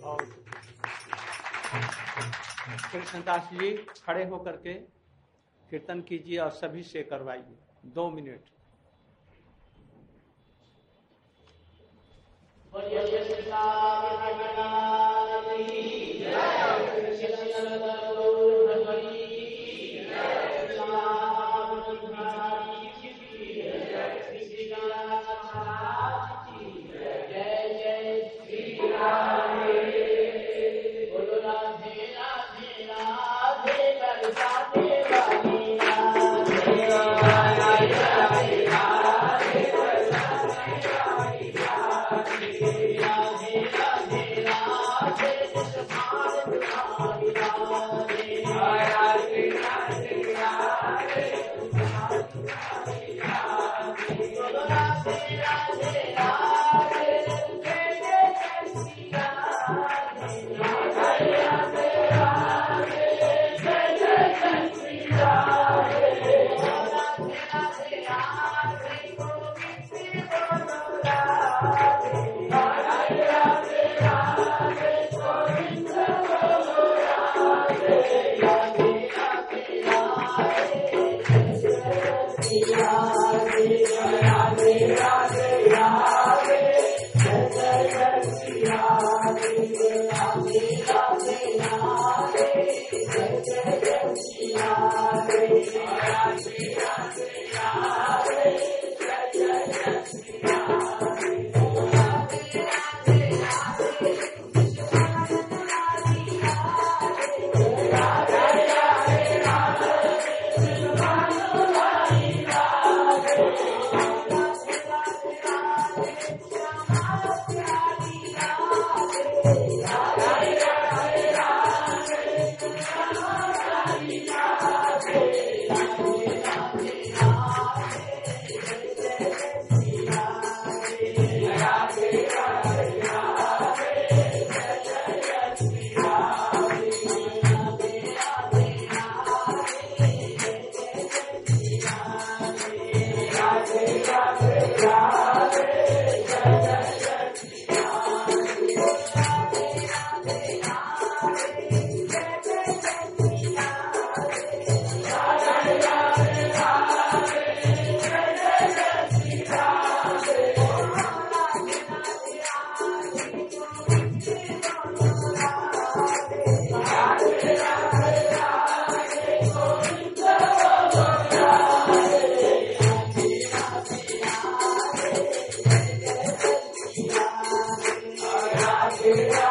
और कृष्णदास जी खड़े होकर के कीर्तन कीजिए और सभी से करवाइए 2 मिनट। Yeah.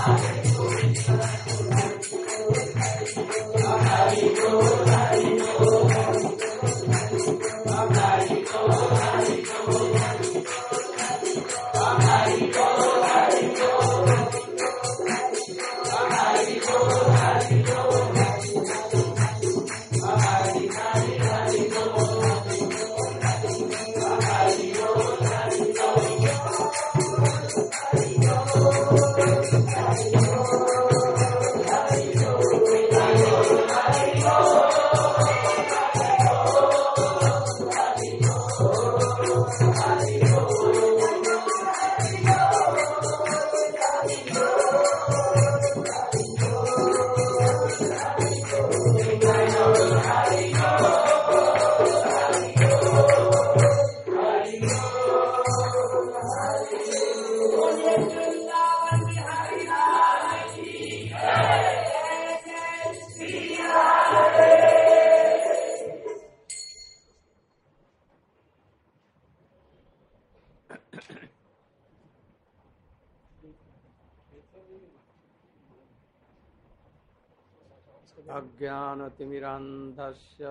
अज्ञानतिमिरान्धस्य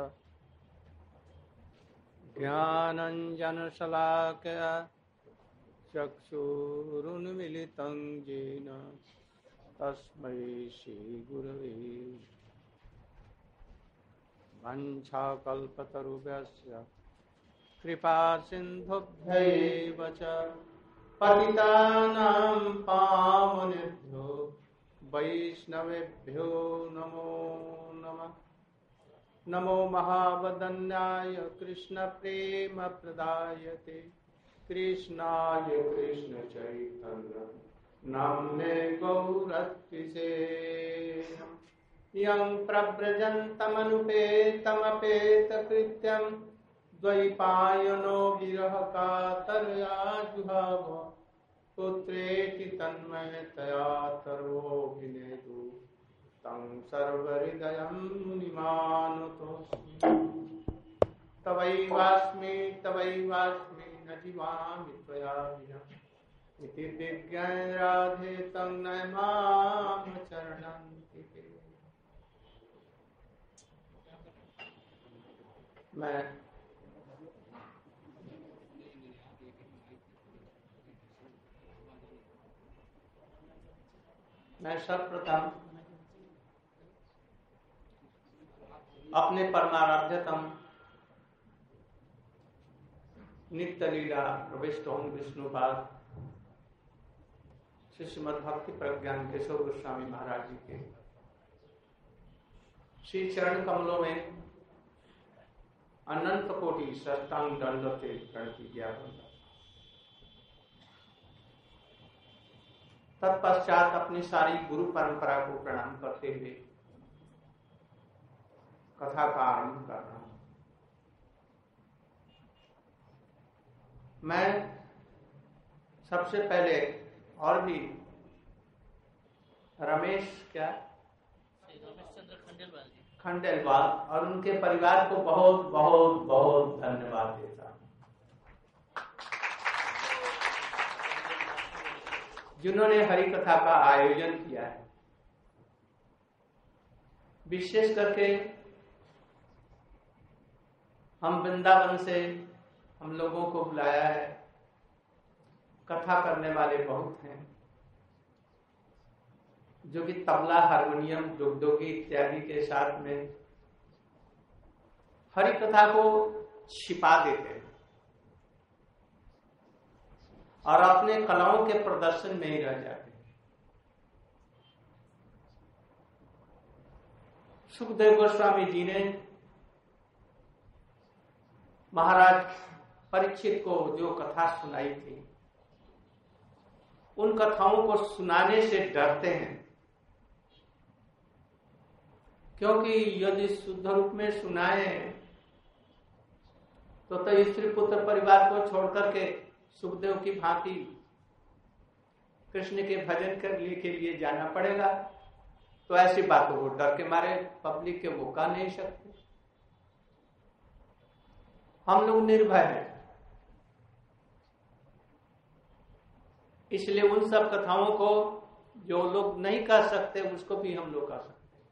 ज्ञानञ्जनशलाकया चक्षुरुन्मीलितं येन तस्मै श्रीगुरवे वञ्चाकल्पतरुभ्यश्च कृपासिन्धुभ्यैव च पतितानां पावनेभ्यो वैष्णवेभ्यो नमो नमः। नमो महावदन्याय कृष्णप्रेमप्रदायते कृष्णाय कृष्णचैतन्य नाम्ने गौरत्विषे यं प्रव्रजन्तमनुपेतमपेतकृत्यं द्वैपायनो विरहकातरया जुहाव पुत्रेति तन्मयतया तर्वोऽभिनेदु तं सर्वहृदयं मुनिमानुतोऽस्मि। तवैवास्मि न जीवामि त्वया विना इति विज्ञाय राधे तं नमाम चरणन्ति ते। मैं सर्वप्रथम अपने परमाराध्यतम नित्य लीला प्रविष्ट ओम विष्णुपाद श्रीमद् भक्ति प्रज्ञान केशव गोस्वामी महाराज जी के श्री चरण कमलों में अनंत कोटि साष्टांग दंडवत प्रणति ज्ञापन। तत्पश्चात अपनी सारी गुरु परंपरा को प्रणाम करते हुए कथा का आरंभ कर रहा हूं। मैं सबसे पहले और भी रमेश खंडेलवाल और उनके परिवार को बहुत बहुत बहुत धन्यवाद देता हूं, जिन्होंने हरि कथा का आयोजन किया है। विशेष करके हम वृंदावन से हम लोगों को बुलाया है। कथा करने वाले बहुत हैं जो कि तबला, हारमोनियम, दुगदुगी इत्यादि के साथ में हरि कथा को छिपा देते हैं और अपने कलाओं के प्रदर्शन में ही रह जाते हैं। सुखदेव गोस्वामी जी ने महाराज परीक्षित को जो कथा सुनाई थी, उन कथाओं को सुनाने से डरते हैं, क्योंकि यदि शुद्ध रूप में सुनाए तो स्त्री पुत्र परिवार को छोड़कर के सुखदेव की भांति कृष्ण के भजन करने के लिए जाना पड़ेगा। तो ऐसी बातों को डर के मारे पब्लिक के वो कह नहीं सकते। हम लोग निर्भय हैं, इसलिए उन सब कथाओं को जो लोग नहीं कर सकते उसको भी हम लोग कर सकते।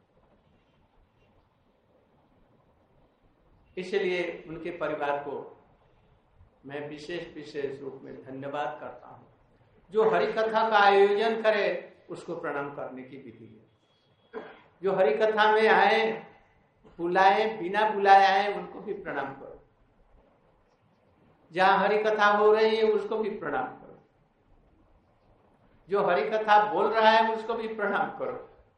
इसलिए उनके परिवार को मैं विशेष रूप में धन्यवाद करता हूँ। जो हरि कथा का आयोजन करे उसको प्रणाम करने की विधि है। जो हरि कथा में आए, बुलाए, बिना बुलाए आए, उनको भी प्रणाम करो। जहां हरि कथा हो रही है उसको भी प्रणाम करो। जो हरि कथा बोल रहा है उसको भी प्रणाम करो।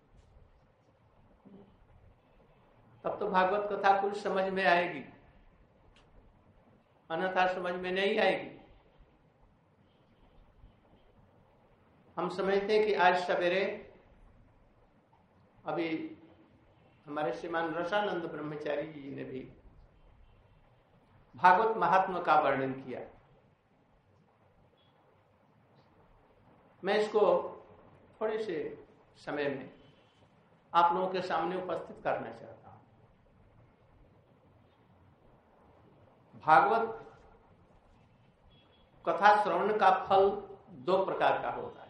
तब तो भागवत कथा कुछ समझ में आएगी, अन्यथा समझ में नहीं आएगी। हम समझते हैं कि आज सवेरे अभी हमारे श्रीमान रसानंद ब्रह्मचारी जी ने भी भागवत महात्मा का वर्णन किया। मैं इसको थोड़े से समय में आप लोगों के सामने उपस्थित करना चाहता हूं। भागवत कथा श्रवण का फल दो प्रकार का होता है।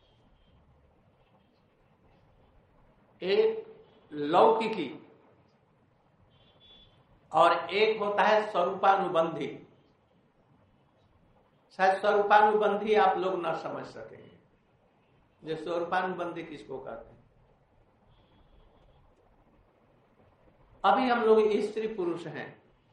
एक लौकिकी और एक होता है स्वरूपानुबंधी। शायद स्वरूपानुबंधी आप लोग न समझ सकेंगे। जो स्वरूपानुबंधी किसको कहते हैं? अभी हम लोग स्त्री पुरुष हैं,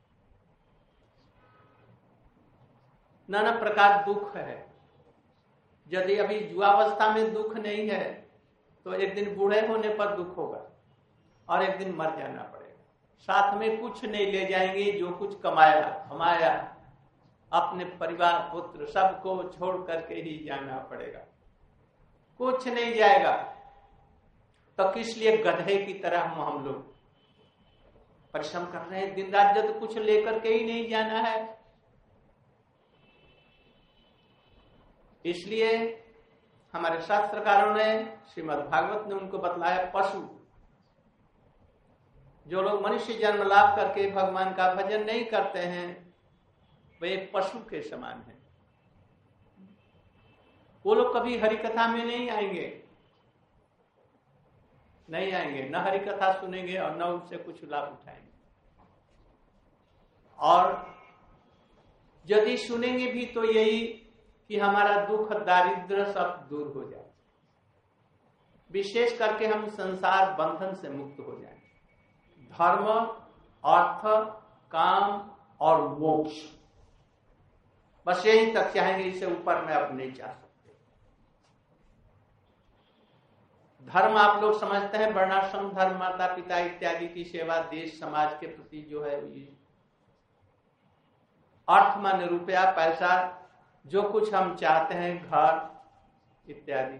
नाना प्रकार दुख है। यदि अभी युवावस्था में दुख नहीं है तो एक दिन बूढ़े होने पर दुख होगा और एक दिन मर जाना पड़ेगा। साथ में कुछ नहीं ले जाएंगे। जो कुछ कमाया हमाया अपने परिवार पुत्र सबको छोड़ करके ही जाना पड़ेगा। कुछ नहीं जाएगा। तो किस लिए गधे की तरह हम लोग परिश्रम कर रहे हैं दिन रात, जब कुछ लेकर के ही नहीं जाना है। इसलिए हमारे शास्त्रकारों ने, श्रीमद् भागवत ने उनको बतलाया पशु। जो लोग मनुष्य जन्म लाभ करके भगवान का भजन नहीं करते हैं वे एक पशु के समान हैं। वो लोग कभी हरि कथा में नहीं आएंगे, न हरि कथा सुनेंगे और न उससे कुछ लाभ उठाएंगे। और यदि सुनेंगे भी तो यही कि हमारा दुख दारिद्र्य सब दूर हो जाए, विशेष करके हम संसार बंधन से मुक्त हो जाए। धर्म, अर्थ, काम और मोक्ष, बस यही तक चाहेंगे। इससे ऊपर में अब नहीं चाह सकते। धर्म आप लोग समझते हैं वर्णाश्रम धर्म, माता पिता इत्यादि की सेवा, देश समाज के प्रति जो है ये। अर्थ माने रुपया पैसा, जो कुछ हम चाहते हैं, घर इत्यादि।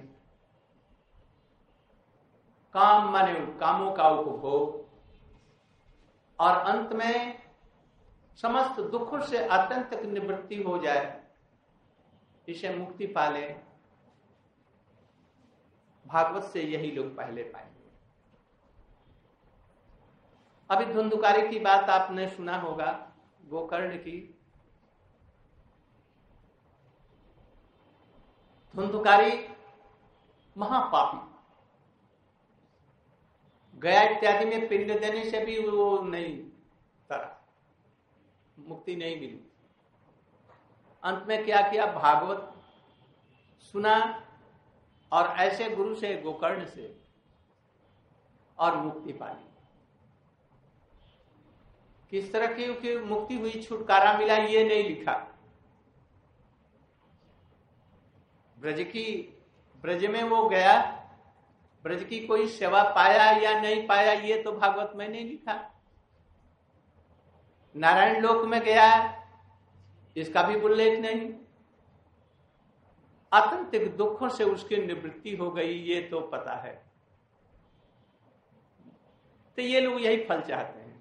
काम माने कामों का उपभोग। और अंत में समस्त दुखों से अत्यंत निवृत्ति हो जाए, इसे मुक्ति पाले। भागवत से यही लोग पहले पाएंगे। अभी धुंधुकारी की बात आपने सुना होगा, गोकर्ण की। धुंधुकारी महापापी, गया इत्यादि में पिंड देने से भी वो नहीं तरा, मुक्ति नहीं मिली। अंत में क्या किया? भागवत सुना और ऐसे गुरु से, गोकर्ण से, और मुक्ति पाली। किस तरह की मुक्ति हुई, छुटकारा मिला, ये नहीं लिखा। ब्रज में वो गया, ब्रज की कोई सेवा पाया या नहीं पाया ये तो भागवत में नहीं लिखा। नारायण लोक में गया, इसका भी उल्लेख नहीं। आत्यंतिक दुखों से उसकी निवृत्ति हो गई ये तो पता है। तो ये लोग यही फल चाहते हैं,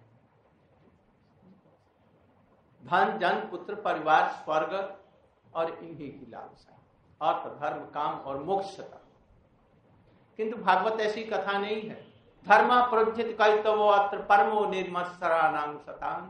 धन जन पुत्र परिवार स्वर्ग और इन्हीं की लालसा, अर्थ धर्म काम और मोक्ष। किंतु भागवत ऐसी कथा नहीं है। धर्म प्रोज्जित कैतवो अत्र परमो निर्मत्सराणां सतां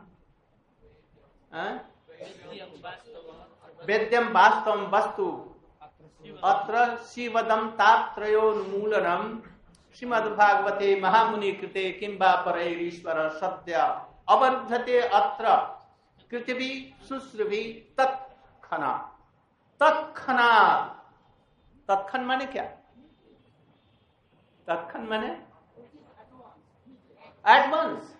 वेद्यम वास्तवम वस्तु अत्र शिवदम तापत्रयोन्मूलनम श्रीमद्भागवते महामुनि कृते किं वा परैरीश्वर सद्य अवरुद्धते अत्र पृथ्वी शुश्रुभि तत्खना। तत्खना, तत्खन माने क्या? तत्खन माने एडवांस।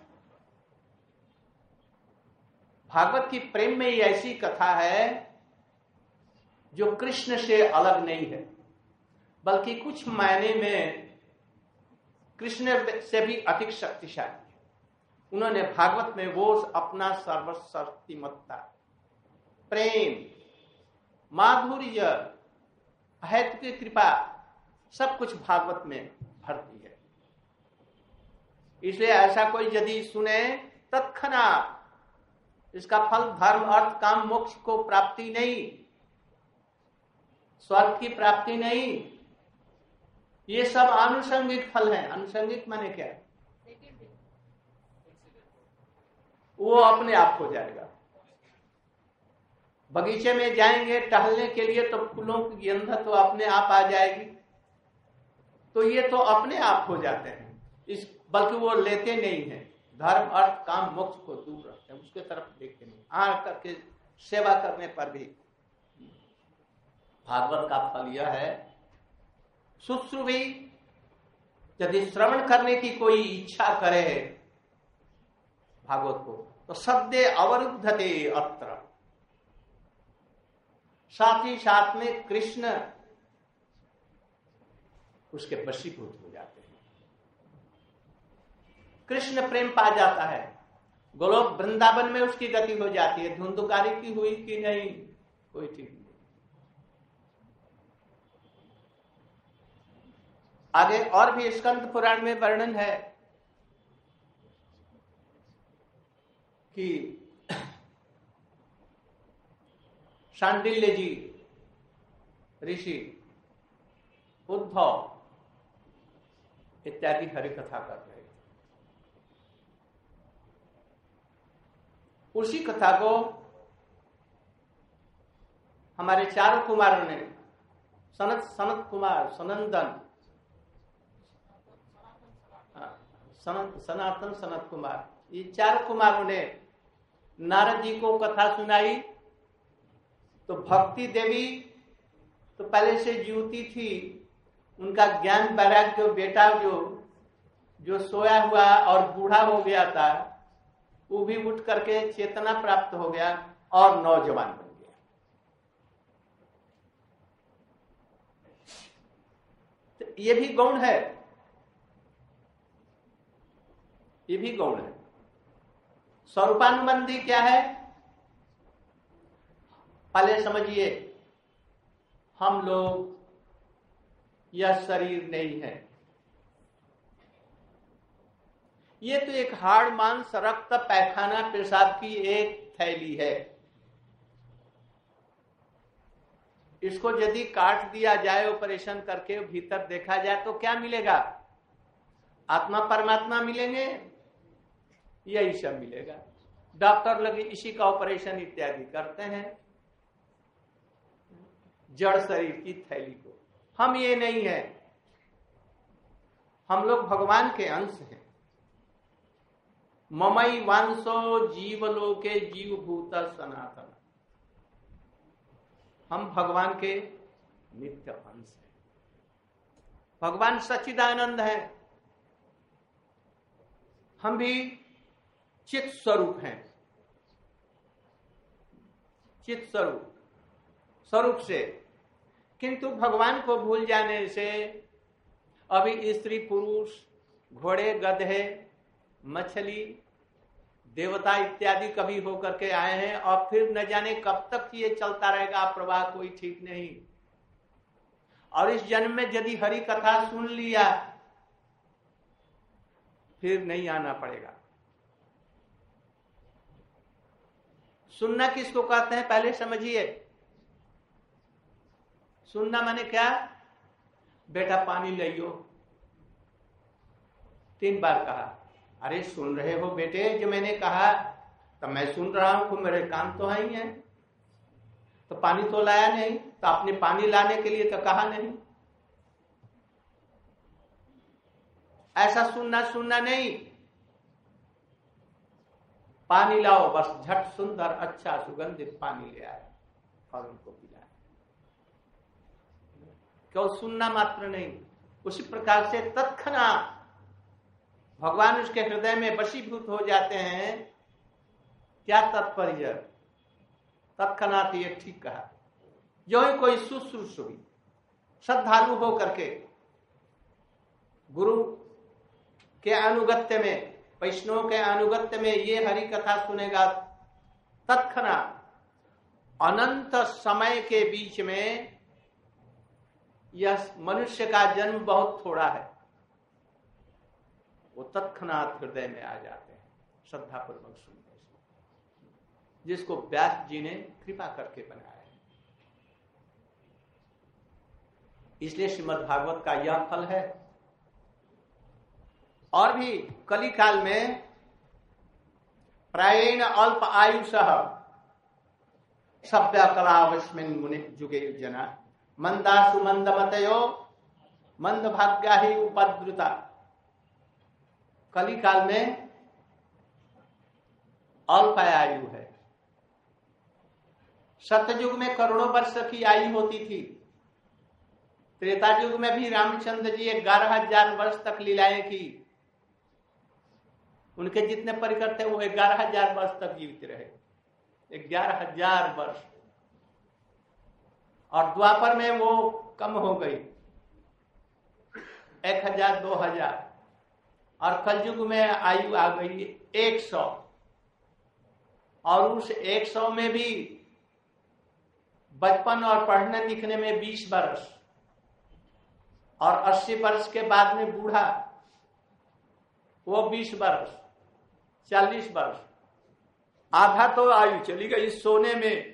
भागवत की प्रेम में ऐसी कथा है जो कृष्ण से अलग नहीं है, बल्कि कुछ मायने में कृष्ण से भी अधिक शक्तिशाली। उन्होंने भागवत में वो अपना सर्वशक्तिमत्ता, प्रेम, माधुर्य, अहेतु की कृपा सब कुछ भागवत में भरती है। इसलिए ऐसा कोई यदि सुने तत्क्षणात इसका फल धर्म अर्थ काम मोक्ष को प्राप्ति नहीं, स्वर्ग की प्राप्ति नहीं, ये सब आनुषंगिक फल है। आनुषंगिक माने क्या? वो अपने आप हो जाएगा। बगीचे में जाएंगे टहलने के लिए तो फूलों की गंध तो अपने आप आ जाएगी, तो ये तो अपने आप हो जाते हैं। इस बल्कि वो लेते नहीं है, धर्म अर्थ काम मोक्ष को दूर रखते हैं, उसके तरफ देखते नहीं। आ करके सेवा करने पर भी भागवत का फल यह है, शुश्रूषि यदि श्रवण करने की कोई इच्छा करे भागवत को तो सद्य अवरुद्धते अत्र, साथ ही साथ में कृष्ण उसके वशीभूत हो जाते हैं, कृष्ण प्रेम पा जाता है, गोलोक वृंदावन में उसकी गति हो जाती है। धुंधुकारी की हुई कि नहीं कोई ठीक नहीं। आगे और भी स्कंद पुराण में वर्णन है कि शांडिल्य जी ऋषि, उद्धव इत्यादि हरि कथा कर रहे थे। उसी कथा को हमारे चारों कुमारों ने, सनत कुमार, सनंदन, सनातन, सनत कुमार, ये चार कुमारों ने नारद जी को कथा सुनाई। तो भक्ति देवी तो पहले से जीवती थी, उनका ज्ञान वैराग्य बेटा जो सोया हुआ और बूढ़ा हो गया था, वो भी उठ करके चेतना प्राप्त हो गया और नौजवान बन गया। तो ये भी गौण है, ये भी गौण है। स्वरूपानुबंधी क्या है? पहले समझिए, हम लोग, यह शरीर नहीं है, ये तो एक हाड़ मांस रक्त पैखाना पेशाब की एक थैली है। इसको यदि काट दिया जाए, ऑपरेशन करके भीतर देखा जाए तो क्या मिलेगा? आत्मा परमात्मा मिलेंगे, यही सब मिलेगा। डॉक्टर लोग इसी का ऑपरेशन इत्यादि करते हैं जड़ शरीर की थैली को। हम ये नहीं है, हम लोग भगवान के अंश हैं। ममई वांसो जीवलोके जीवभूत सनातन, हम भगवान के नित्य अंश हैं। भगवान सच्चिदानंद है, हम भी चित स्वरूप हैं। चित स्वरूप से, किंतु भगवान को भूल जाने से अभी स्त्री पुरुष, घोड़े गधे, मछली, देवता इत्यादि कभी होकर के आए हैं और फिर न जाने कब तक ये चलता रहेगा प्रवाह, कोई ठीक नहीं। और इस जन्म में यदि हरि कथा सुन लिया फिर नहीं आना पड़ेगा। सुनना किसको कहते हैं पहले समझिए। सुनना माने क्या? बेटा पानी लियो, 3 बार कहा। अरे सुन रहे हो बेटे जो मैंने कहा? तो मैं सुन रहा हूं, मेरे कान तो है ही है, तो पानी तो लाया नहीं, तो आपने पानी लाने के लिए तो कहा नहीं। ऐसा सुनना नहीं, पानी लाओ, बस झट सुंदर अच्छा सुगंधित पानी ले आए और उनको पिलाए। क्यों सुनना मात्र नहीं, उसी प्रकार से तत्क्षणात भगवान उसके हृदय में वशीभूत हो जाते हैं। क्या तात्पर्य? तत्क्षणात, ये ठीक कहा। जो ही कोई शुश्रूषवी श्रद्धालु हो करके गुरु के अनुगत्य में, वैष्णव के अनुगत्य में ये हरि कथा सुनेगा, तत्क्षणात अनंत समय के बीच में यह मनुष्य का जन्म बहुत थोड़ा है, वो तत्क्षणात हृदय में आ जाते हैं श्रद्धा पूर्वक सुनने से, जिसको व्यास जी ने कृपा करके बनाया है। इसलिए श्रीमद् भागवत का यह फल है। और भी कली काल में प्रायेण अल्प आयुषः सभ्य कलावस्मिन् मुनि जुगे जना मंदासु मंदमतयो मंद भाग्या ही उपद्रुता। कली काल में अल्प आयु है। सतयुग में करोड़ों वर्ष की आयु होती थी। त्रेता युग में भी रामचंद्र जी 11,000 वर्ष तक लीलाएं की। उनके जितने परिकर थे वो 11,000 वर्ष तक जीवित रहे, 11,000 वर्ष। और द्वापर में वो कम हो गई, 1,000 2,000। और कलयुग में आयु आ गई 100। और उस 100 में भी बचपन और पढ़ने लिखने में 20 वर्ष, और 80 वर्ष के बाद में बूढ़ा, वो 20 वर्ष, 40 वर्ष। आधा तो आयु चली गई सोने में।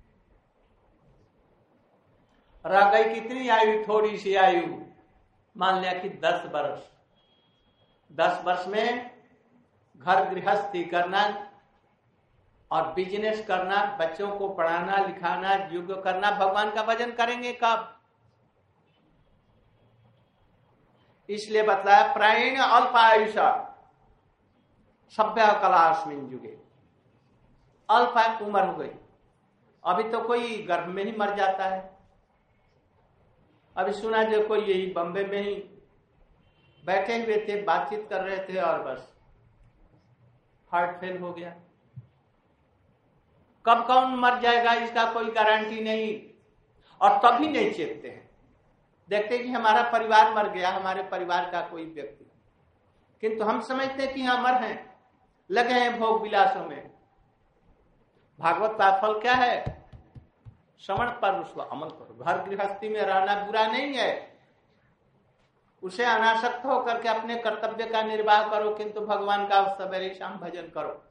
रह गई कितनी आयु? थोड़ी सी आयु, मान लिया कि 10 वर्ष। 10 वर्ष में घर गृहस्थी करना और बिजनेस करना, बच्चों को पढ़ाना लिखाना, योग करना, भगवान का भजन करेंगे कब? इसलिए बतलाया प्रायेण अल्प आयुषा सभ्य कलास्मिन् जुगे। अल्प उम्र हो गई। अभी तो कोई गर्भ में ही मर जाता है। अभी सुना जो कोई यही बम्बे में ही बैठे हुए थे, बातचीत कर रहे थे और बस हार्ट फेल हो गया। कब कौन मर जाएगा इसका कोई गारंटी नहीं। और तभी नहीं चेतते हैं, देखते कि हमारा परिवार मर गया, हमारे परिवार का कोई व्यक्ति, किंतु हम समझते हैं कि यहाँ मर हैं, लगे हैं भोग विलासों में। भागवत का फल क्या है? श्रवण पर उसको अमल करो। घर गृहस्थी में रहना बुरा नहीं है, उसे अनासक्त होकर के अपने कर्तव्य का निर्वाह करो, किंतु भगवान का सवेरे शाम भजन करो।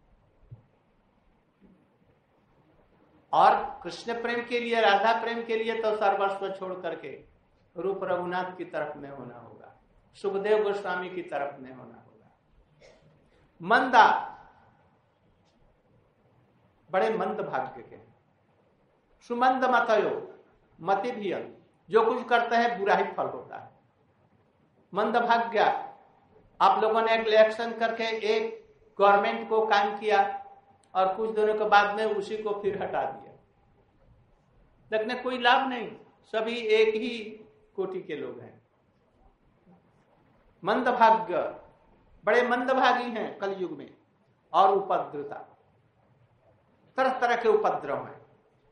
और कृष्ण प्रेम के लिए, राधा प्रेम के लिए तो सर्वस्व छोड़ करके रूप रघुनाथ की तरफ में होना होगा, सुखदेव गोस्वामी की तरफ में होना होगा। मंदा, बड़े मंद भाग्य के। सुमंद मतयो, मति भी, जो कुछ करते हैं बुरा ही फल होता है। मंद भाग्य, आप लोगों ने एक इलेक्शन करके एक गवर्नमेंट को काम किया और कुछ दिनों के बाद में उसी को फिर हटा दिया, देखने कोई लाभ नहीं, सभी एक ही कोटि के लोग हैं। मंदभाग्य, बड़े मंदभागी हैं कलयुग में। और उपद्रवता, तरह तरह के उपद्रव हैं।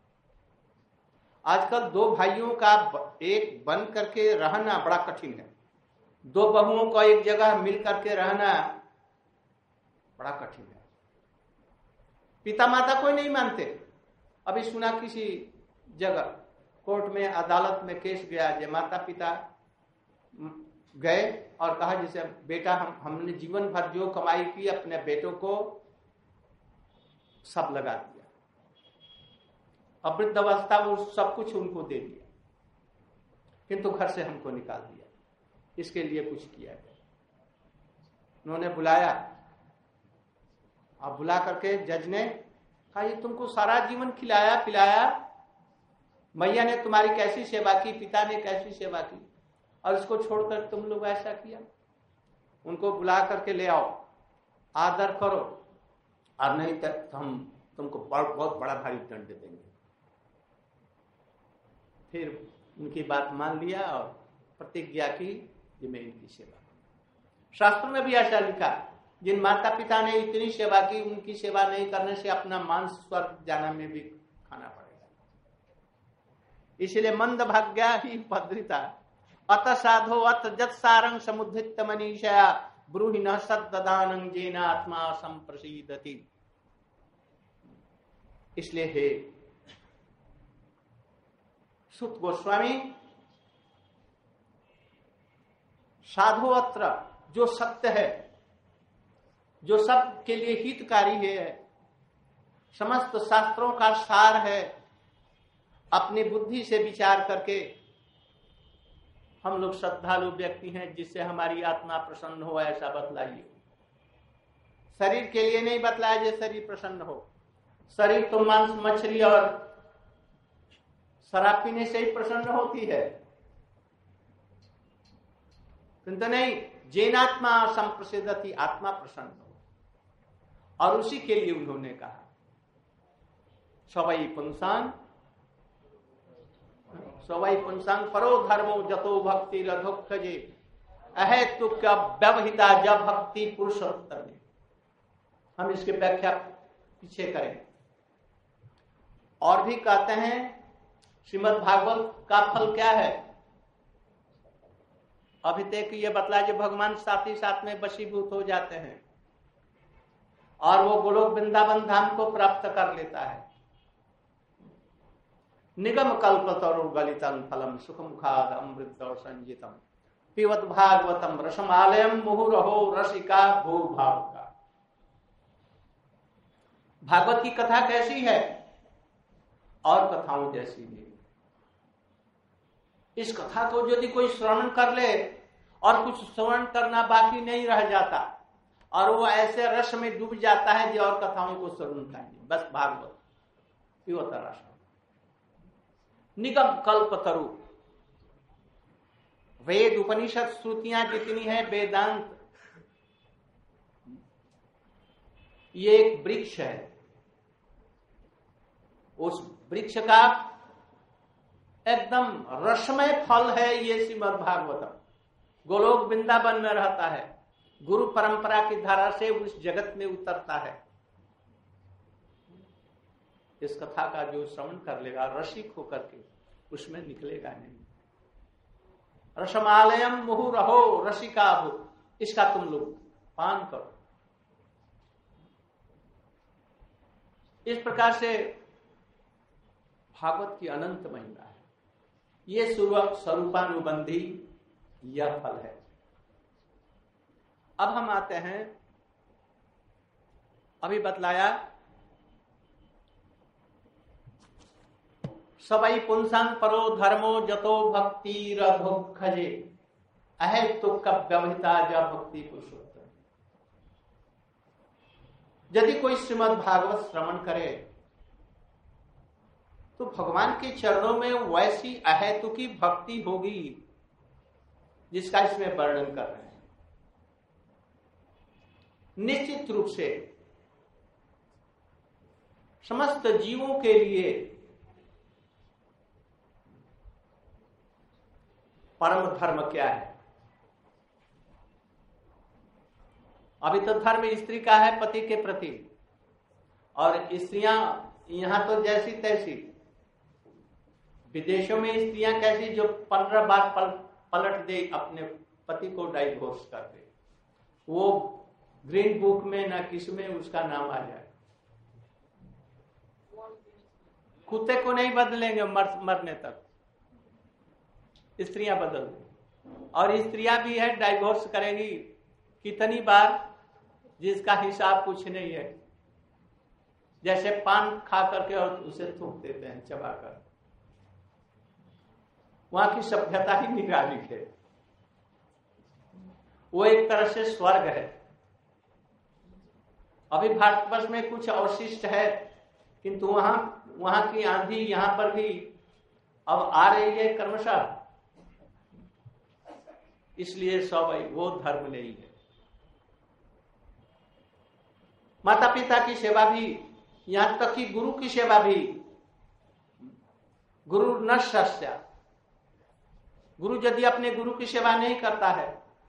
आजकल दो भाइयों का एक बन करके रहना बड़ा कठिन है। दो बहुओं को एक जगह मिल करके रहना बड़ा कठिन है। पिता माता कोई नहीं मानते। अभी सुना किसी जगह कोर्ट में, अदालत में केस गया, जो माता पिता गए और कहा जैसे बेटा हमने जीवन भर जो कमाई की अपने बेटों को सब लगा दिया, अब वृद्धावस्था वो सब कुछ उनको दे दिया, किंतु घर से हमको निकाल दिया, इसके लिए कुछ किया गया। उन्होंने बुलाया, अब बुला करके जज ने कहा ये तुमको सारा जीवन खिलाया पिलाया मैया ने तुम्हारी कैसी सेवा की, पिता ने कैसी सेवा की, और उसको छोड़कर तुम लोग ऐसा किया। उनको बुला करके ले आओ, आदर करो, और नहीं तक हम तुमको बहुत बड़ा भारी दंड देंगे। फिर उनकी बात मान लिया और प्रतिज्ञा की कि मैं इनकी सेवा। शास्त्र में भी ऐसा लिखा, जिन माता पिता ने इतनी सेवा की, उनकी सेवा नहीं करने से अपना मांस स्वर्ग जाना में भी खाना पड़ेगा। इसलिए मंद भाग्या ही भद्रिता अत साधो अत जत सारंग समुद्धित मनीषया ब्रूहि न सद्ददानं जेन आत्मा संप्रसीदति। इसलिए हे सुत गोस्वामी, साधु अत्र जो सत्य है, जो सबके लिए हितकारी है, समस्त शास्त्रों का सार है, अपनी बुद्धि से विचार करके हम लोग श्रद्धालु व्यक्ति हैं, जिससे हमारी आत्मा प्रसन्न हो, ऐसा बतलाइए। शरीर के लिए नहीं बतलाया जो शरीर प्रसन्न हो। शरीर तो मांस मछली और शराब पीने से ही प्रसन्न होती है, किंतु नहीं, जैनात्मा संप्रसिद्धति, आत्मा प्रसन्न हो। और उसी के लिए उन्होंने कहा सवै पुंसांग परो धर्मो जतो भक्ति रधोक्षजे अहेतुक व्यवहिता जब भक्ति पुरुषोत्तम। हम इसकी व्याख्या पीछे करें। और भी कहते हैं श्रीमद् भागवत का फल क्या है। अभी तक ये बतलाया जो भगवान साथ ही साथ में वशीभूत हो जाते हैं और वो गोलोक वृंदावन धाम को प्राप्त कर लेता है। निगम कल्पतरु गलितम फलम सुखमुखाद अमृत संजितम पिबत भागवतम रसमालयम मुहुरहो रसिका भूभाव का। भागवत की कथा कैसी है और कथाओं जैसी नहीं। इस कथा को यदि कोई श्रवण कर ले और कुछ श्रवण करना बाकी नहीं रह जाता और वो ऐसे रस में डूब जाता है जो और कथाओं को श्रवण करेंगे। बस भागवत पिबत रस निगम कल्पतरु। वेद उपनिषद श्रुतियां जितनी है, वेदांत, ये एक वृक्ष है। उस वृक्ष का एकदम रसमय फल है ये श्रीमद् भागवतम। गोलोक वृंदावन में रहता है, गुरु परंपरा की धारा से उस जगत में उतरता है। इस कथा का जो श्रवण कर लेगा रसिक होकर के, उसमें निकलेगा नहीं। रसमालयम मुहुरहो रसिका भू, इसका तुम लोग पान करो। इस प्रकार से भागवत की अनंत महिमा है। ये स्वरूपानुबंधी यह फल है। अब हम आते हैं, अभी बतलाया सवै पुंसां परो धर्मो जतो भक्ति रधोक्षजे अहेतुक व्यवहिता ज भक्ति पुरुषोत्तम। यदि कोई श्रीमद् भागवत श्रवण करे तो भगवान के चरणों में वैसी अहेतुकी भक्ति होगी जिसका इसमें वर्णन कर रहे हैं। निश्चित रूप से समस्त जीवों के लिए परम धर्म क्या है। अभी तो धर्म स्त्री का है पति के प्रति, और स्त्रियां यहां तो जैसी तैसी। विदेशों में स्त्रियां कैसी जो 15 बार पलट दे, अपने पति को डाइवोर्स कर दे, वो ग्रीन बुक में ना किस में उसका नाम आ जाए। कुत्ते को नहीं बदलेंगे मरने तक, स्त्रियां बदल दें। और स्त्रियां भी है डाइवोर्स करेंगी कितनी बार, जिसका हिसाब कुछ नहीं है। जैसे पान खा करके और उसे थूक देते हैं चबाकर, वहां की सभ्यता ही निराली है। वो एक तरह से स्वर्ग है। अभी भारतवर्ष में कुछ अवशिष्ट है, किंतु वहां की आंधी यहाँ पर भी अब आ रही है कर्मशः, इसलिए सवई वो धर्म नहीं है। माता पिता की सेवा भी, यहां तक कि गुरु की सेवा भी, गुरु न शस्या, गुरु यदि अपने गुरु की सेवा नहीं करता है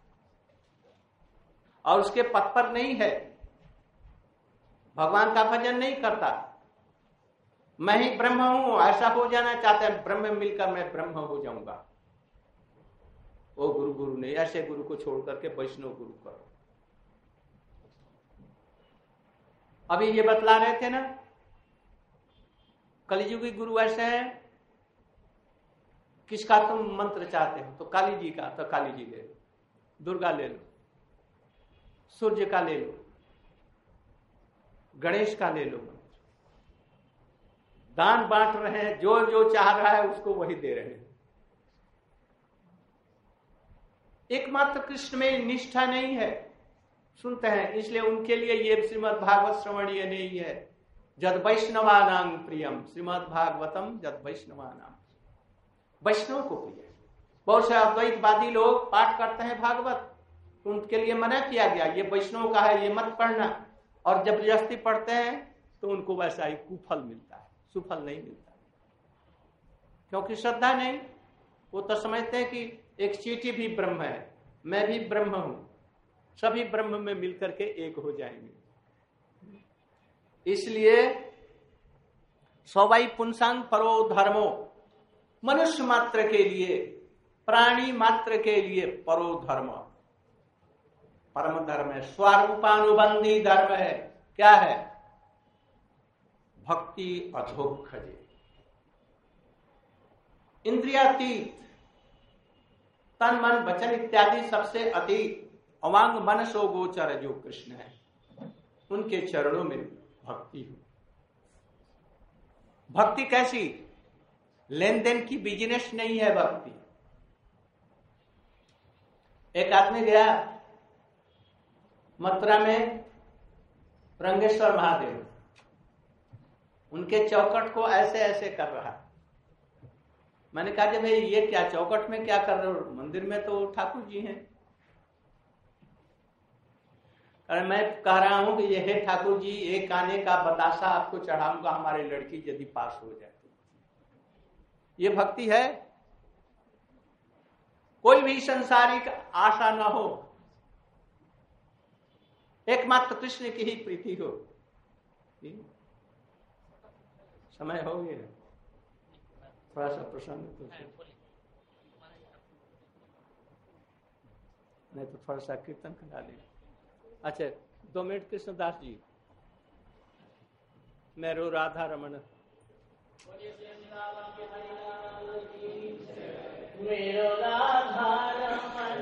और उसके पथ पर नहीं है, भगवान का भजन नहीं करता, मैं ही ब्रह्म हूं ऐसा हो जाना चाहता है, ब्रह्म मिलकर मैं ब्रह्म हो जाऊंगा, वो गुरु नहीं। ऐसे गुरु को छोड़ करके वैष्णव गुरु करो। अभी ये बतला रहे थे ना, कलियुगी गुरु ऐसे हैं, किसका तुम मंत्र चाहते हो तो काली जी का, तो काली जी ले लो, दुर्गा ले लो, सूर्य का ले लो, गणेश का ले लो। दान बांट रहे हैं, जो जो चाह रहा है उसको वही दे रहे हैं। एकमात्र कृष्ण में निष्ठा नहीं है, सुनते हैं, इसलिए उनके लिए ये श्रीमद् भागवत श्रवणीय नहीं है। जद वैष्णवानां प्रियम, श्रीमद् भागवतम जद वैष्णवानां, वैष्णव को प्रिय। बहुत से अद्वैतवादी लोग पाठ करते हैं भागवत, उनके लिए मना किया गया, ये वैष्णव का है, ये मत पढ़ना, और जब जबरदस्ती पढ़ते हैं तो उनको वैसा ही कुफल मिलता है, सुफल नहीं मिलता, क्योंकि श्रद्धा नहीं। वो तो समझते हैं कि एक चींटी भी ब्रह्म है, मैं भी ब्रह्म हूं, सभी ब्रह्म में मिलकर के एक हो जाएंगे। इसलिए सवै पुंसां परो धर्मो, मनुष्य मात्र के लिए, प्राणी मात्र के लिए परो धर्म, परम धर्म है, स्वरूपानुबंधी धर्म है। क्या है? भक्ति अधोक्षजे, इंद्रियातीत, तन मन वचन इत्यादि सबसे अतीत, अवांग मनसो गोचर जो कृष्ण है, उनके चरणों में भक्ति हो। भक्ति कैसी? लेन देन की बिजनेस नहीं है भक्ति। एक आदमी गया मथुरा में रंगेश्वर महादेव, उनके चौखट को ऐसे ऐसे कर रहा। मैंने कहा कि भाई ये क्या चौखट में क्या कर रहे हो, मंदिर में तो ठाकुर जी हैं। और मैं कह रहा हूं कि ये हे ठाकुर जी, एक आने का बतासा आपको चढ़ाऊंगा, हमारी लड़की यदि पास हो जाए। ये भक्ति है? कोई भी सांसारिक आशा न हो, एकमात्र कृष्ण की ही प्रीति हो। समय हो गया, थोड़ा सा प्रसन्न तो नहीं तो थोड़ा सा कीर्तन करा ले। अच्छा 2 मिनट कृष्णदास जी, मेरो राधा रमन। मेरो राधा रमन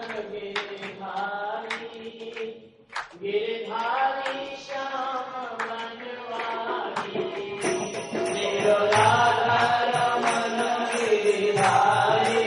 गिरधारी श्याम बनवारी, मेरो राधा रमन गिरधारी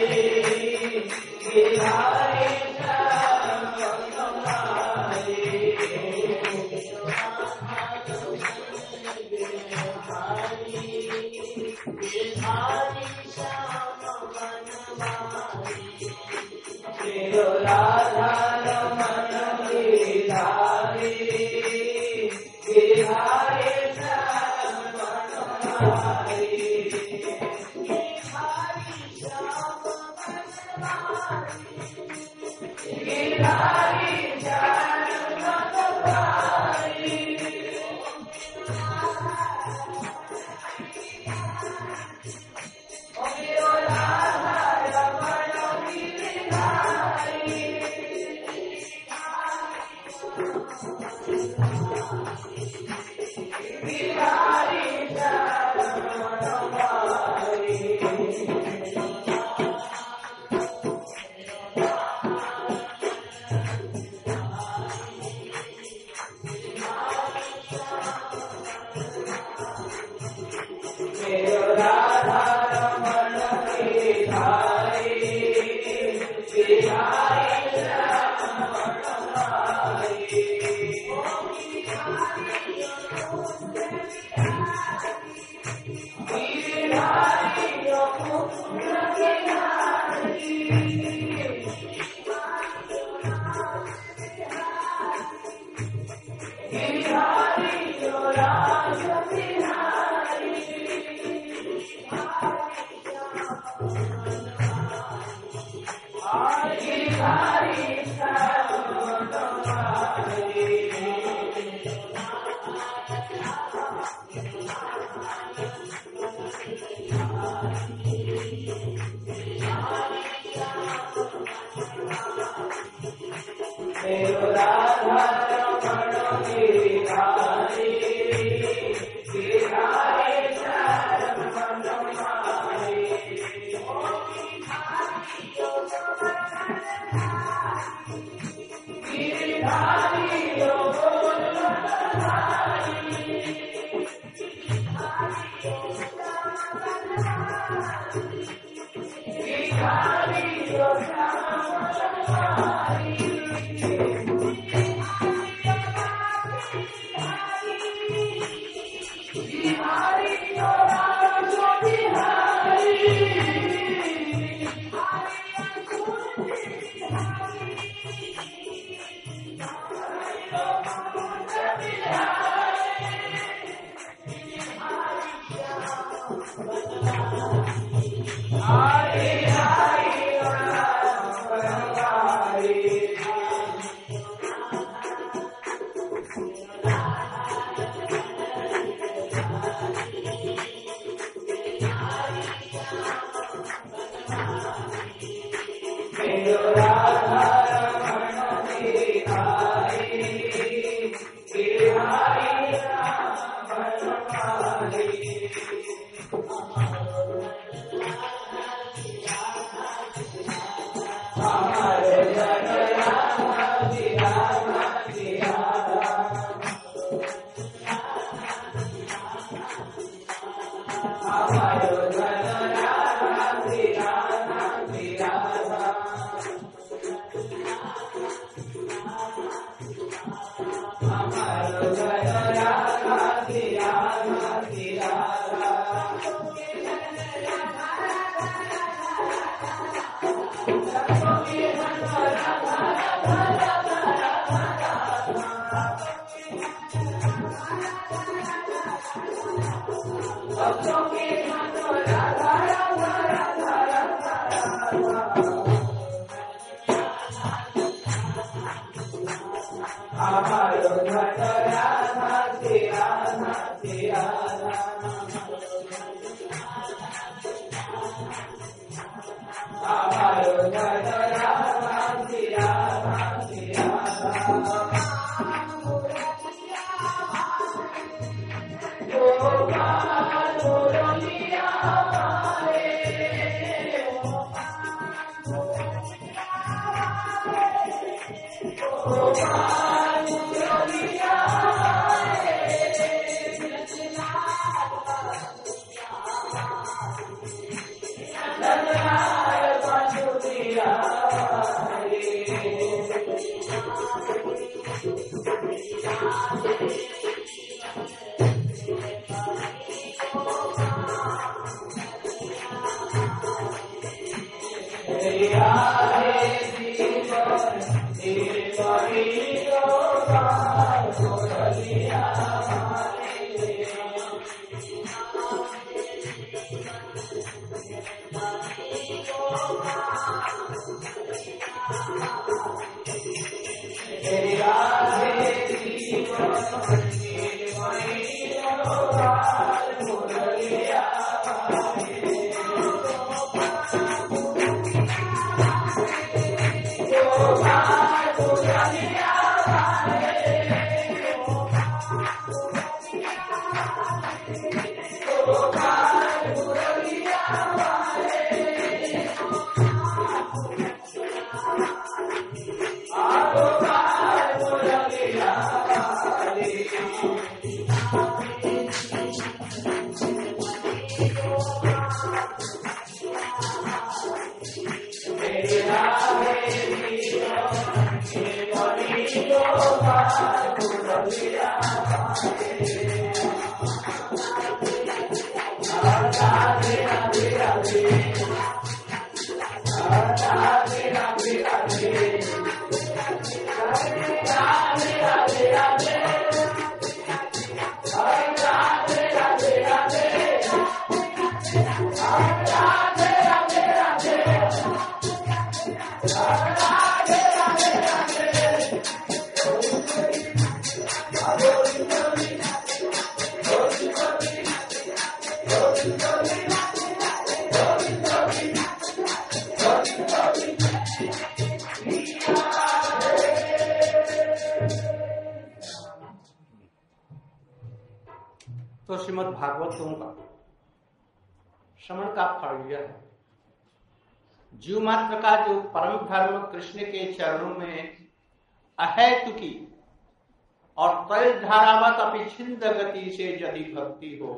तो श्रीमद् भागवतों का श्रवण का फल यह है, जीव मात्र का जो परम धर्म कृष्ण के चरणों में अहेतुकी और तैल धारावत अभिछिन्न गति से यदि भक्ति हो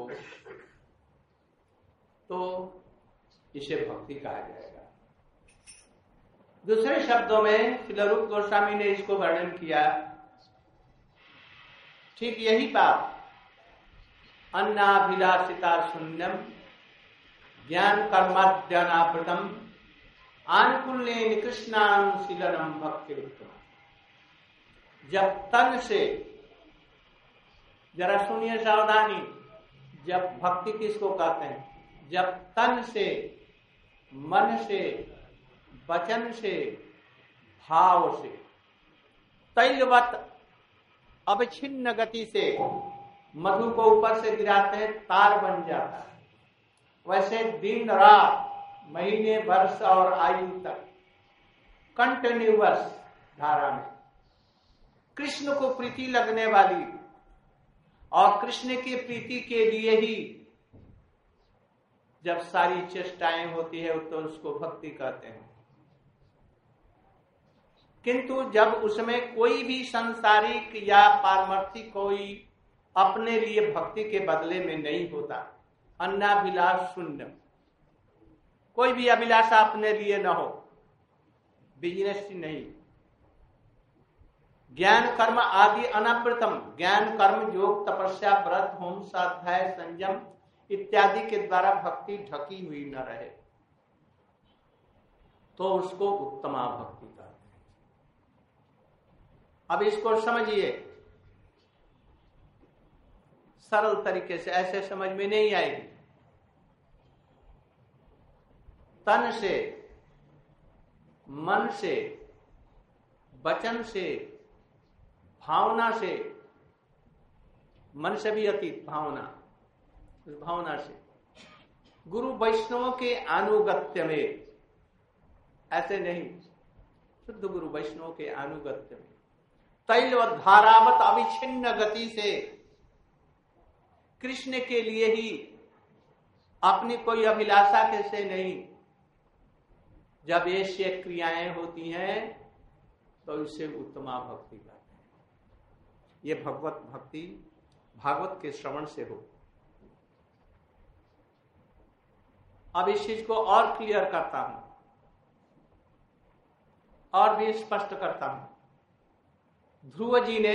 तो इसे भक्ति कहा जाएगा। दूसरे शब्दों में श्रील रूप गोस्वामी ने इसको वर्णन किया, ठीक यही बात, अन्नाभिलाषिता शून्यम ज्ञान कर्माद्यनावृतम आनुकूल्येन कृष्णानुशीलनम भक्ति उत्तम। जब तन से, जरा सुनिए सावधानी, जब भक्ति किसको कहते हैं, जब तन से, मन से, वचन से, भाव से तैलवत अविच्छिन्न गति से मधु को ऊपर से गिराते हैं, तार बन जाता है, वैसे दिन रात महीने वर्ष और आयु तक कंटिन्यूअस धारा में कृष्ण को प्रीति लगने वाली और कृष्ण की प्रीति के लिए ही जब सारी चेष्टाएं होती है तो उसको भक्ति कहते हैं। किंतु जब उसमें कोई भी सांसारिक या पारमार्थिक कोई अपने लिए भक्ति के बदले में नहीं होता, अन्नाभिलाष शून्य, कोई भी अभिलाषा अपने लिए न हो, बिजनेस नहीं, ज्ञान कर्म आदि अनावृतम, ज्ञान कर्म योग तपस्या व्रत होम स्वाध्याय संयम इत्यादि के द्वारा भक्ति ढकी हुई न रहे तो उसको उत्तमा भक्ति कहते हैं। अब इसको समझिए सरल तरीके से, ऐसे समझ में नहीं आएगी। तन से, मन से, वचन से, भावना से, मन से भी अतीत भावना, उस भावना से गुरु वैष्णवों के अनुगत्य में, ऐसे नहीं, शुद्ध गुरु वैष्णव के अनुगत्य में तैलवत धारावत अविच्छिन्न गति से कृष्ण के लिए ही, अपनी कोई अभिलाषा के से नहीं, जब ये क्रियाएं होती हैं तो इससे उत्तमा भक्ति करते हैं। ये भगवत भक्ति भागवत के श्रवण से हो। अब इस चीज को और क्लियर करता हूं और भी स्पष्ट करता हूं। ध्रुव जी ने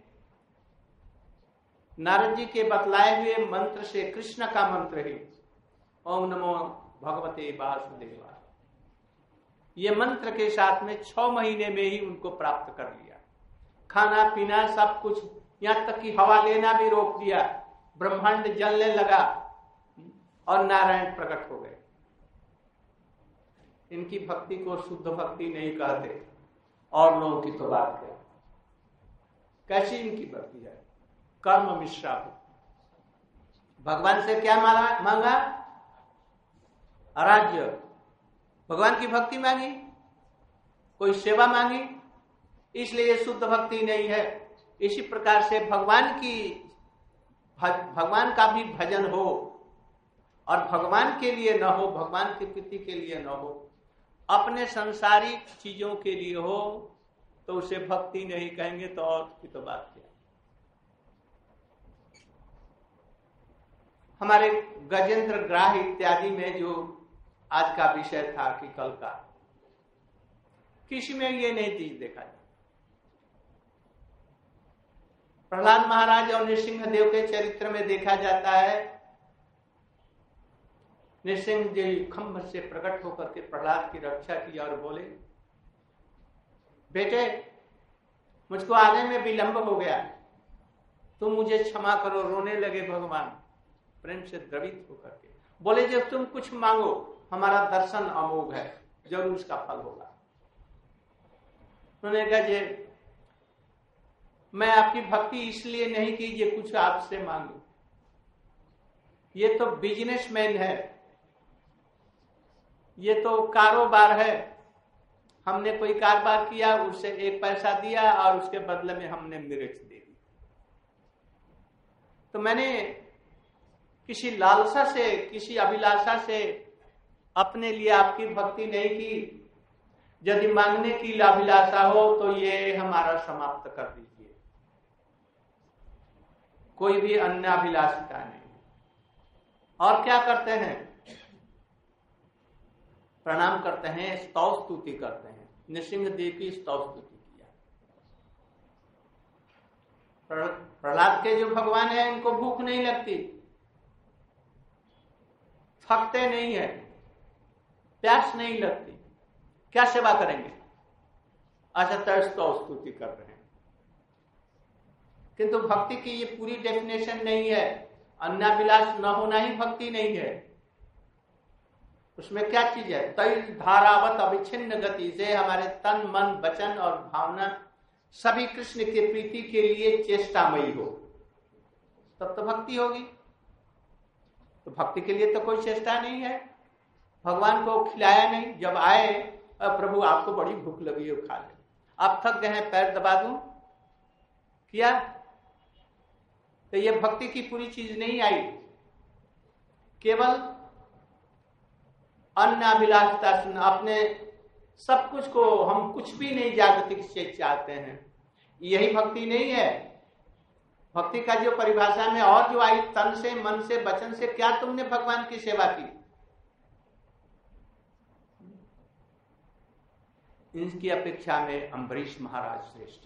नारद जी के बतलाए हुए मंत्र से, कृष्ण का मंत्र ही ओम नमो भगवते वासुदेवाय, ये मंत्र के साथ में 6 महीने में ही उनको प्राप्त कर लिया। खाना पीना सब कुछ, यहां तक कि हवा लेना भी रोक दिया, ब्रह्मांड जलने लगा और नारायण प्रकट हो गए। इनकी भक्ति को शुद्ध भक्ति नहीं कहते, और लोगों की तो बात है। कैसी इनकी भक्ति है? कर्म मिश्रा हो। भगवान से क्या मांगा? राज्य। भगवान की भक्ति मांगी, कोई सेवा मांगी, इसलिए शुद्ध भक्ति नहीं है। इसी प्रकार से भगवान का भी भजन हो और भगवान के लिए न हो, भगवान की प्रीति के लिए न हो, अपने संसारिक चीजों के लिए हो तो उसे भक्ति नहीं कहेंगे, तो और की तो बात क्या। हमारे गजेंद्र ग्राह इत्यादि में जो आज का विषय था कि कल का, किसी में ये नहीं चीज देखा जाता। प्रहलाद महाराज और नृसिंह देव के चरित्र में देखा जाता है, नृसिंह जी खम्भ से प्रकट होकर के प्रहलाद की रक्षा की और बोले, बेटे मुझको आने में विलंब हो गया, तुम मुझे क्षमा करो। रोने लगे भगवान प्रेम से द्रवित होकर के, बोले जब तुम कुछ मांगो, हमारा दर्शन अमोघ है, जरूर उसका फल होगा। उन्होंने कहा जे मैं आपकी भक्ति इसलिए नहीं की जे कुछ आपसे मांगू, ये तो बिजनेसमैन है, ये तो कारोबार है। हमने कोई कारोबार किया, उससे एक पैसा दिया और उसके बदले में हमने मिर्च दे दी। तो मैंने किसी लालसा से, किसी अभिलाषा से अपने लिए आपकी भक्ति नहीं की। यदि मांगने की अभिलाषा हो तो ये हमारा समाप्त कर दीजिए। कोई भी अन्य अभिलाषिता नहीं। और क्या करते हैं? प्रणाम करते हैं, स्तव स्तुति करते हैं। नृसिंह देव की स्तव स्तुति किया। प्रहलाद के जो भगवान है इनको भूख नहीं लगती, थकते नहीं है, प्यास नहीं लगती, क्या सेवा करेंगे? अच्छा, स्तव स्तुति कर रहे हैं। किंतु भक्ति की ये पूरी डेफिनेशन नहीं है। अन्नाभिलाष न होना ही भक्ति नहीं है। उसमें क्या चीज है? तैल धारावत अविच्छिन्न गति से हमारे तन, मन, वचन और भावना सभी कृष्ण के प्रीति के लिए चेष्टामयी हो, तब तो भक्ति होगी। तो भक्ति के लिए तो कोई चेष्टा नहीं है। भगवान को खिलाया नहीं, जब आए प्रभु आपको बड़ी भूख लगी हो, खा ले, आप थक गए हैं, पैर दबा दूं, किया, तो ये भक्ति की पूरी चीज नहीं आई। केवल अन्य अभिलाषता सुन, अपने सब कुछ को हम कुछ भी नहीं जागतिक से चाहते हैं, यही भक्ति नहीं है। भक्ति का जो परिभाषा में और जो आई, तन से, मन से, वचन से, क्या तुमने भगवान की सेवा की? इनकी अपेक्षा में अम्बरीश महाराज श्रेष्ठ है।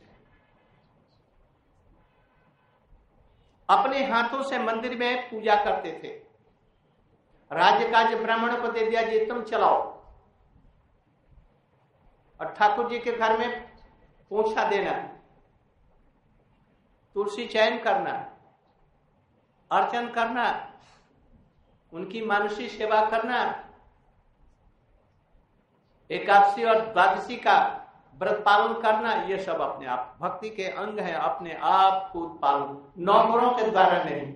अपने हाथों से मंदिर में पूजा करते थे। राज्य काज ब्राह्मण को दे दिया, जी तुम चलाओ, और ठाकुर जी के घर में पोछा देना, तुलसी चयन करना, अर्चन करना, उनकी मानसी सेवा करना, एकादशी और द्वादशी का व्रत पालन करना, ये सब अपने आप भक्ति के अंग हैं। अपने आप खुद पालन, नौकरों के द्वारा नहीं।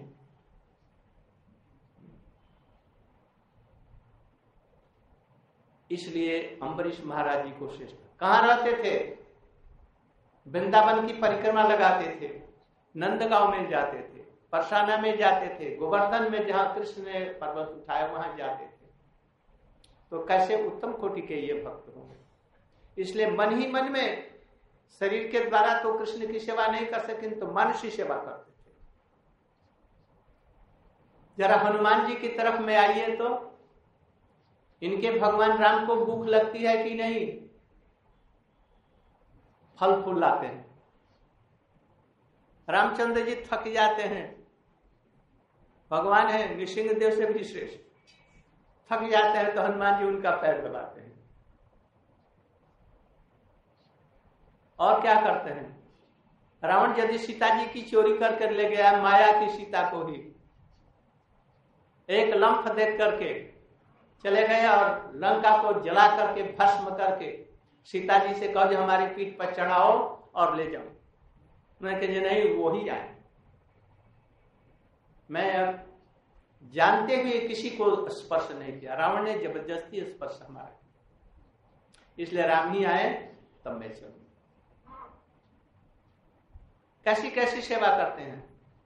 इसलिए अम्बरीश महाराज जी को श्रेष्ठ। कहां रहते थे? वृंदावन की परिक्रमा लगाते थे, नंदगांव में जाते थे, परसाना में जाते थे, गोवर्धन में जहां कृष्ण ने पर्वत उठाया वहां जाते थे। तो कैसे उत्तम कोटि के ये भक्त होंगे। इसलिए मन ही मन में, शरीर के द्वारा तो कृष्ण की सेवा नहीं कर सके, तो मन से सेवा करते थे। जरा हनुमान जी की तरफ में आइए तो इनके भगवान राम को भूख लगती है कि नहीं? फल फूल लाते हैं। रामचंद्र जी थक जाते हैं, भगवान है नृसिंह देव से भी श्रेष्ठ, थक जाते हैं तो हनुमान जी उनका पैर दबाते हैं। और क्या करते हैं? रावण यदि सीता जी की चोरी कर ले गया, माया की सीता को ही एक लंफ देख करके चले गए और लंका को जला करके भस्म करके सीता जी से कहो जो हमारी पीठ पर चढ़ाओ और ले जाओ। उन्होंने कहा नहीं, वो ही आए। मैं जानते हुए किसी को स्पर्श नहीं किया, रावण ने जबरदस्ती स्पर्श हमारा, इसलिए राम ही आए तब मैं चलूं। कैसी कैसी सेवा करते हैं।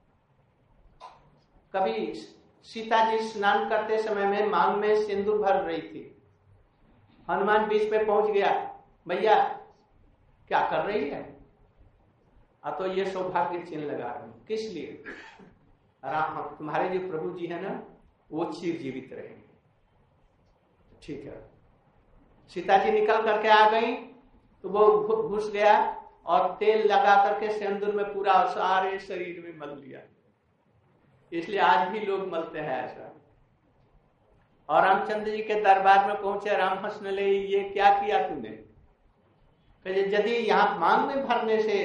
कभी सीता जी स्नान करते समय में मांग में सिंदूर भर रही थी, हनुमान बीच पे पहुंच गया, भैया क्या कर रही है? तो ये सौभाग्य चिन्ह लगा रहे हैं। किस लिए? राम, तुम्हारे जो प्रभु जी है ना, वो चिर जीवित रहेंगे। ठीक है। सीता जी निकल करके आ गई तो वो घुस गया और तेल लगा करके सिंदूर में पूरा सारे शरीर में मल लिया। इसलिए आज भी लोग मलते हैं ऐसा। और रामचंद्र जी के दरबार में पहुंचे, राम हंसने लगे, ये क्या किया तूने? यदि यहाँ मांग में भरने से